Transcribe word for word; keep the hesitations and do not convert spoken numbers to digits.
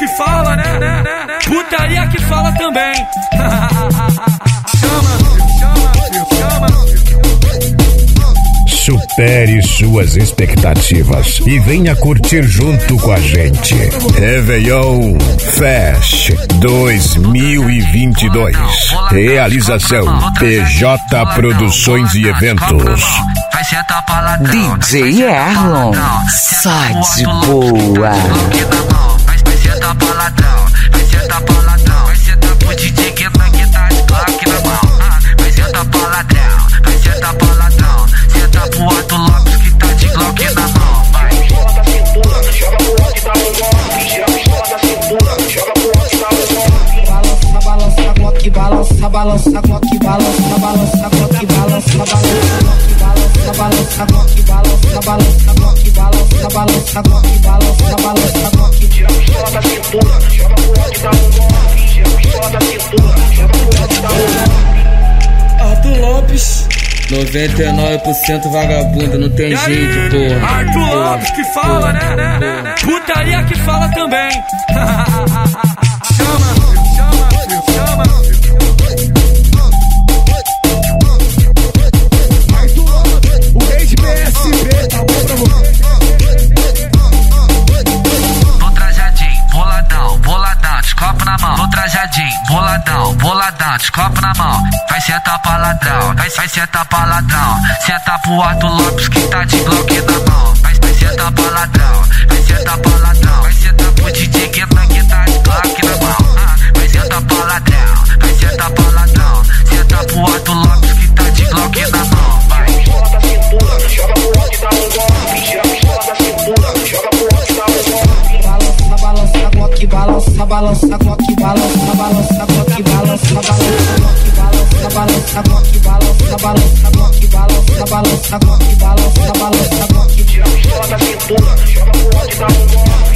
que fala, né, né, né? Putaria que fala também. Chama, chama, chama. Supere suas expectativas e venha curtir junto com a gente. Réveillon Fest dois mil e vinte e dois. Realização P J Produções e Eventos. D J Erlon, só de boa. Vai sentar pra ladrão, vai sentar pra ladrão, vai sentar pro D J que tá que tá de Glock na mão. Vai sentar pra ladrão, vai sentar pra ladrão, senta pro Otto Lopes que tá de Glock na mão. Vai. Pistola da cintura, joga pro Otto e dá um golpe. Gira a pistola da cintura, joga pro Otto e dá um golpe. Balança, balança, Glock, balança, balança, Glock, balança, balança, Glock, balança, balança, balança, Glock, balança, balança, Glock, balança, balança, Glock, balança, balança, Glock. Tira a pistola da cintura, joga pro Otto e dá um golpe. Tira a pistola da cintura, joga pro Otto e dá um golpe. Arthur Lopes, noventa e nove por cento vagabundo, não tem jeito, porra. Arthur Lopes que fala, né, né, né, né? Putaria que fala também. Chama, chama, chama. Arthur Lopes, o rei de P S B, tá bom pra você. Tô trajadinho, boladão, boladão, de copo na mão. Tô trajadinho, boladão, boladão, de copo na mão. Vai sentar pra ladrão, vai, vai sentar pra ladrão. Senta pro Arthur Lopes que tá de Glock na mão. Vai, vai sentar pra ladrão, vai sentar pra ladrão. Vai sentar pro D J que tá, que tá de Glock na mão. Ah, vai sentar pra ladrão, vai sentar pra ladrão. Senta pro Arthur Lopes que tá de Glock na mão. Vai. Pistola da cintura, joga pro Otto e dá um golpe. Tira a pistola da cintura, joga pro Otto e dá um golpe. Balança, balança, Glock, balança, balança, Glock, balança, balança, Glock, balança, balança, Glock, balança, balança, Glock, balança, balança, Glock, balança, balança, Glock, balança, balança, Glock. Tira a pistola da cintura, joga pro Otto e dá um golpe.